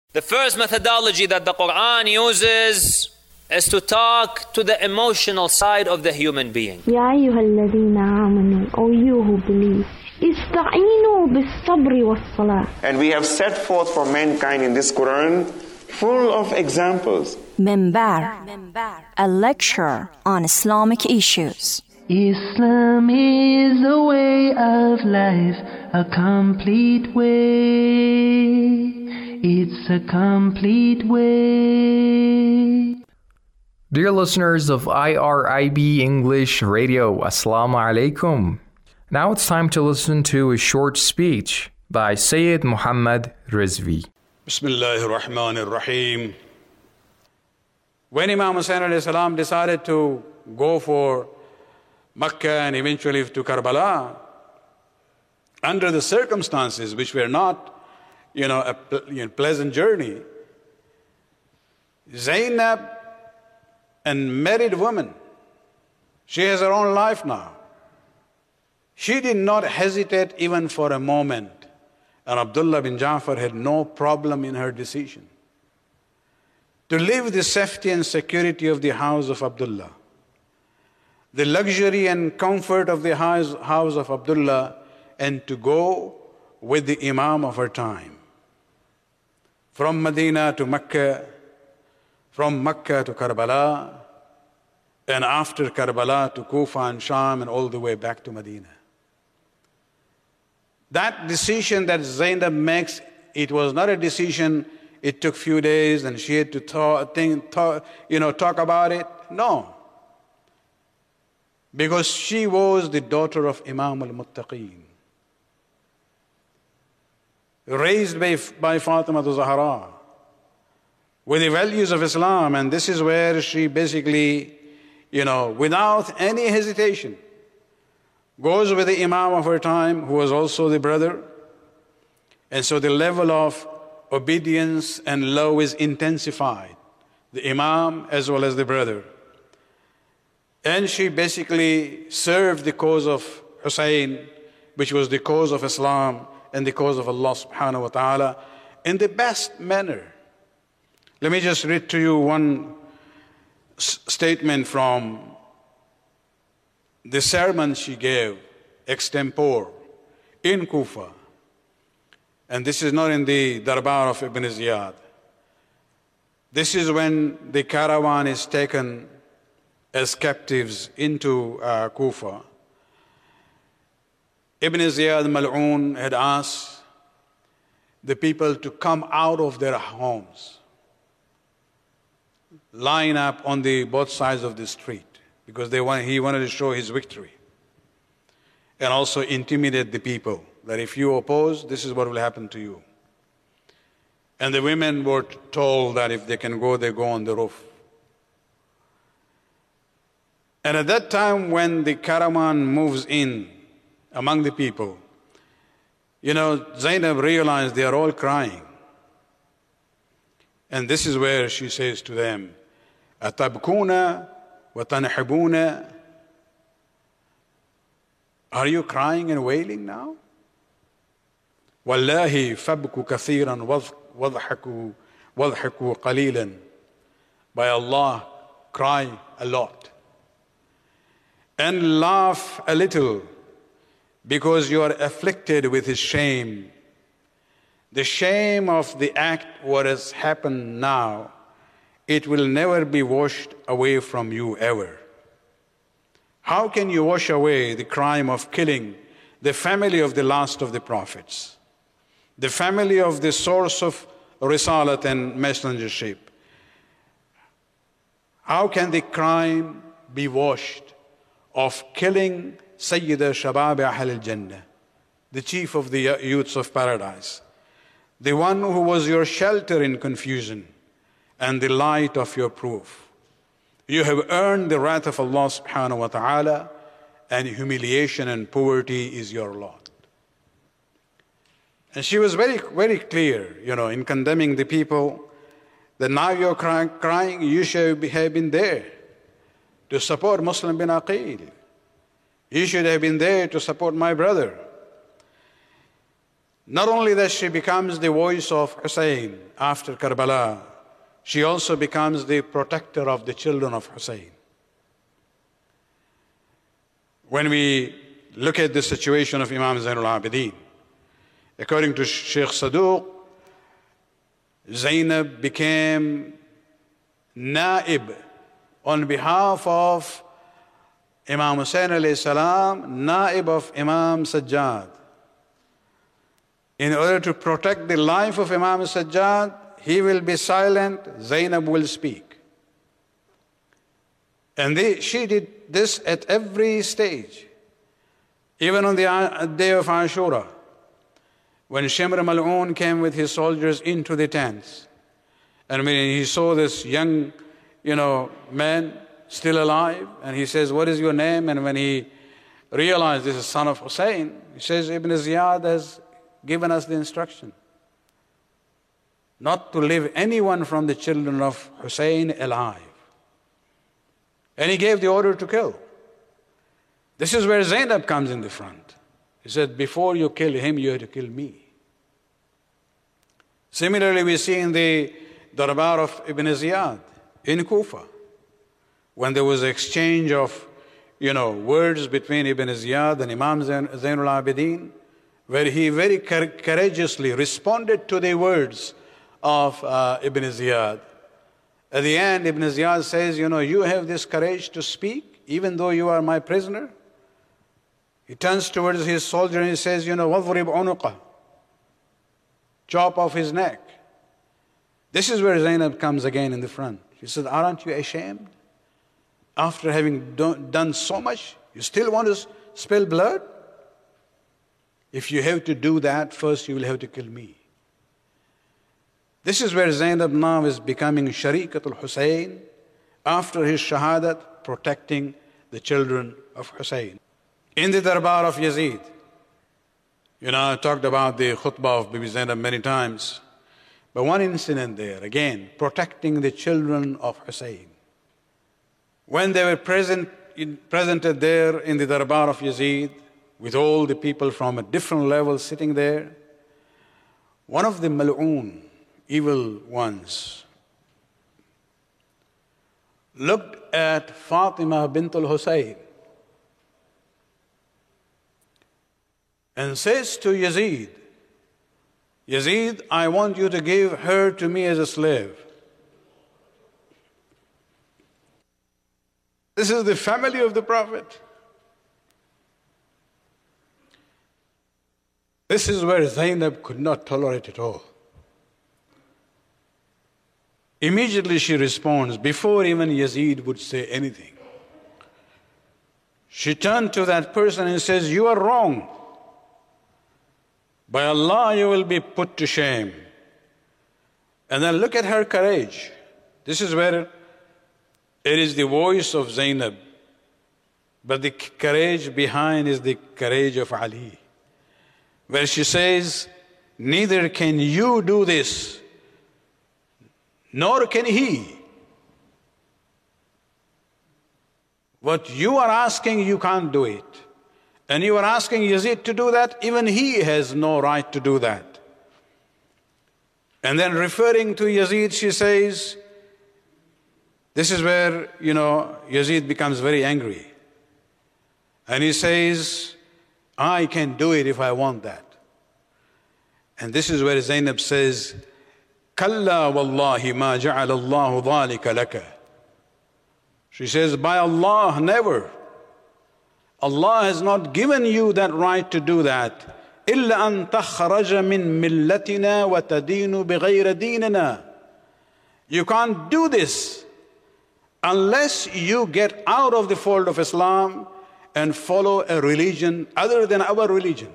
The first methodology that the Quran uses is to talk to the emotional side of the human being. يا أيها الذين آمنوا, O you who believe, استعينوا بالصبر والصلاة. And we have set forth for mankind in this Quran full of examples. Minbar, a lecture on Islamic issues. Islam is a way of life, a complete way. It's a complete way. Dear listeners of IRIB English Radio, Assalamu alaikum. Now it's time to listen to a short speech by Sayyid Muhammad Rizvi. Bismillahir Rahmanir Rahim. When Imam Hussain alayhi salam decided to go for Makkah and eventually to Karbala, under the circumstances which were not, a pleasant journey, Zainab, a married woman, she has her own life now. She did not hesitate even for a moment. And Abdullah bin Ja'far had no problem in her decision to leave the safety and security of the house of Abdullah, the luxury and comfort of the house of Abdullah, and to go with the Imam of her time. From Medina to Mecca, from Mecca to Karbala, and after Karbala to Kufa and Sham, and all the way back to Medina. That decision that Zainab makes, it was not a decision, it took few days and she had to talk about it. No. Because she was the daughter of Imam al-Muttaqeen, raised by Fatima Zahra, with the values of Islam. And this is where she basically, without any hesitation, goes with the Imam of her time, who was also the brother. And so the level of obedience and love is intensified, the Imam as well as the brother. And she basically served the cause of Hussein, which was the cause of Islam and the cause of Allah subhanahu wa ta'ala, in the best manner. Let me just read to you one statement from the sermon she gave extempore in Kufa. And this is not in the Darbar of Ibn Ziyad. This is when the caravan is taken as captives into Kufa. Ibn Ziyad Mal'un had asked the people to come out of their homes, line up on the both sides of the street, because he wanted to show his victory and also intimidate the people that if you oppose, this is what will happen to you. And the women were told that if they can go, they go on the roof. And at that time, when the caravan moves in among the people, Zainab realized they are all crying. And this is where she says to them, أَتَبْكُونَ وَتَنْحِبُونَ. Are you crying and wailing now? وَاللَّهِ فَبْكُوا كَثِيرًا وَضْحِكُوا قَلِيلًا. By Allah, cry a lot and laugh a little, because you are afflicted with his shame. The shame of the act, what has happened now, it will never be washed away from you ever. How can you wash away the crime of killing the family of the last of the prophets, the family of the source of risalat and messengership? How can the crime be washed of killing Sayyida Shabab Ahl al-Jannah, the chief of the youths of paradise, the one who was your shelter in confusion and the light of your proof? You have earned the wrath of Allah subhanahu wa ta'ala, and humiliation and poverty is your lot. And she was very, very clear, in condemning the people, that now you're crying, you should have been there to support Muslim bin Aqil. You should have been there to support my brother. Not only that she becomes the voice of Hussein after Karbala, she also becomes the protector of the children of Hussein. When we look at the situation of Imam Zainul Abidin, according to Sheikh Saduq, Zainab became Naib on behalf of Imam Hussein alayhi salam, Naib of Imam Sajjad. In order to protect the life of Imam Sajjad, he will be silent, Zainab will speak. And she did this at every stage. Even on the day of Ashura, when Shimr Mal'un came with his soldiers into the tents, and when he saw this young, man still alive, and he says, "What is your name?" And when he realized this is son of Hussein, he says, "Ibn Ziyad has given us the instruction not to leave anyone from the children of Hussein alive." And he gave the order to kill. This is where Zainab comes in the front. He said, "Before you kill him, you have to kill me." Similarly, we see in the Darbar of Ibn Ziyad in Kufa, when there was an exchange of, words between Ibn Ziyad and Imam Zainul Abidin, where he very courageously responded to the words of Ibn Ziyad. At the end, Ibn Ziyad says, "You have this courage to speak, even though you are my prisoner?" He turns towards his soldier and he says, "Wadrib unuqah," chop off his neck. This is where Zainab comes again in the front. She says, "Aren't you ashamed? After having done so much, you still want to spill blood? If you have to do that, first you will have to kill me." This is where Zainab now is becoming Sharikatul Hussein, after his shahadat, protecting the children of Hussein. In the Darbar of Yazid, I talked about the khutbah of Bibi Zainab many times, but one incident there, again, protecting the children of Hussein. When they were presented there in the Darbar of Yazid, with all the people from a different level sitting there, one of the mal'oon, evil ones, looked at Fatima bint al-Hussein and says to Yazid, "Yazid, I want you to give her to me as a slave." This is the family of the Prophet. This is where Zainab could not tolerate it all. Immediately she responds, before even Yazid would say anything. She turned to that person and says, "You are wrong. By Allah, you will be put to shame." And then look at her courage. This is where it is the voice of Zainab, but the courage behind is the courage of Ali, where she says, "Neither can you do this, nor can he. What you are asking, you can't do it. And you are asking Yazid to do that, even he has no right to do that." And then referring to Yazid, she says, this is where, Yazid becomes very angry. And he says, "I can do it if I want that." And this is where Zainab says, "Kalla wallahi ma ja'ala Allahu dhalika laka." She says, "By Allah, never. Allah has not given you that right to do that. إِلَّا أَن تَخْرَجَ مِن مِلَّتِنَا وَتَدِينُ بِغَيْرَ دِينِنَا." You can't do this unless you get out of the fold of Islam and follow a religion other than our religion.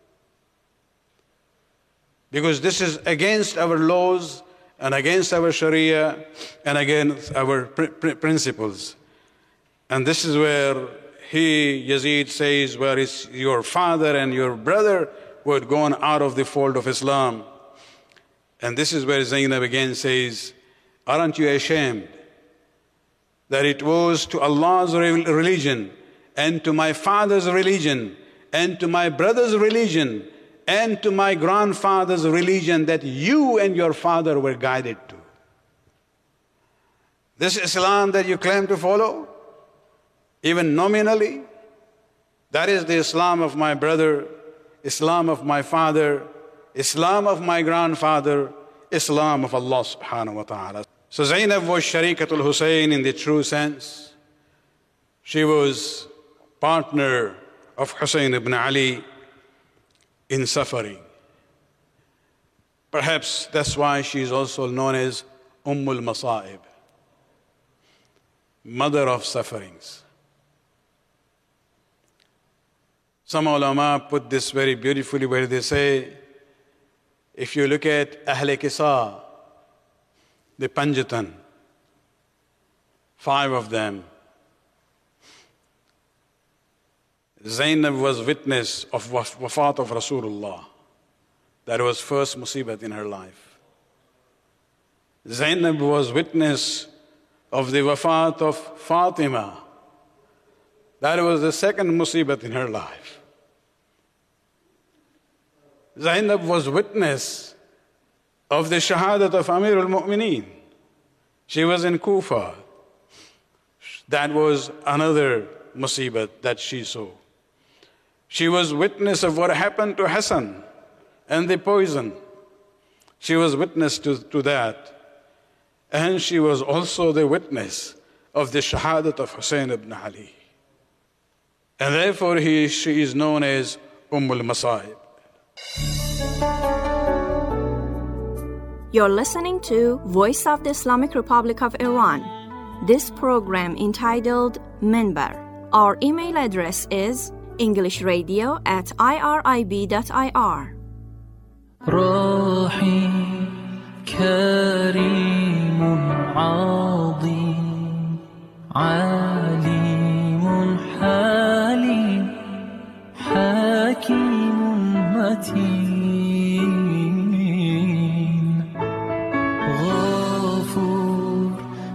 Because this is against our laws and against our Sharia and against our principles. And this is where Yazid says, "Where is your father and your brother who had gone out of the fold of Islam?" And this is where Zainab again says, "Aren't you ashamed that it was to Allah's religion and to my father's religion and to my brother's religion and to my grandfather's religion that you and your father were guided to. This Islam that you claim to follow, even nominally, that is the Islam of my brother, Islam of my father, Islam of my grandfather, Islam of Allah subhanahu wa ta'ala. So Zainab was Sharikatul Hussein in the true sense. She was partner of Hussein ibn Ali in suffering. Perhaps that's why she is also known as Ummul Masa'ib, mother of sufferings. Some ulama put this very beautifully where they say, if you look at Ahl Kisa, the Panjatan, 5 of them, Zainab was witness of wafat of Rasulullah. That was first musibat in her life. Zainab was witness of the wafat of Fatima. That was the second musibat in her life. Zainab was witness of the shahadat of Amir al-Mu'mineen. She was in Kufa. That was another musibat that she saw. She was witness of what happened to Hassan and the poison. She was witness to that. And she was also the witness of the shahadat of Hussein ibn Ali. And therefore she is known as Ummul Masa'ib. You're listening to Voice of the Islamic Republic of Iran. This program entitled Minbar. Our email address is englishradio@irib.ir. راحي كريم عظيم عليم حليم حكيم متين غفور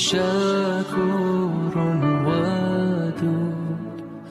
شكور ودود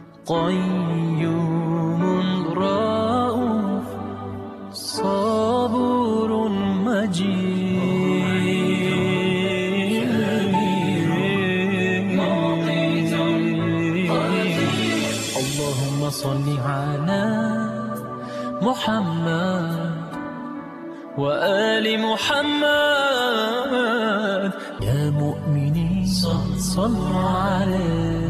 قيوم رؤوف صبور مجيد اللهم صل على محمد وآل محمد يا مؤمنين صلوا عليه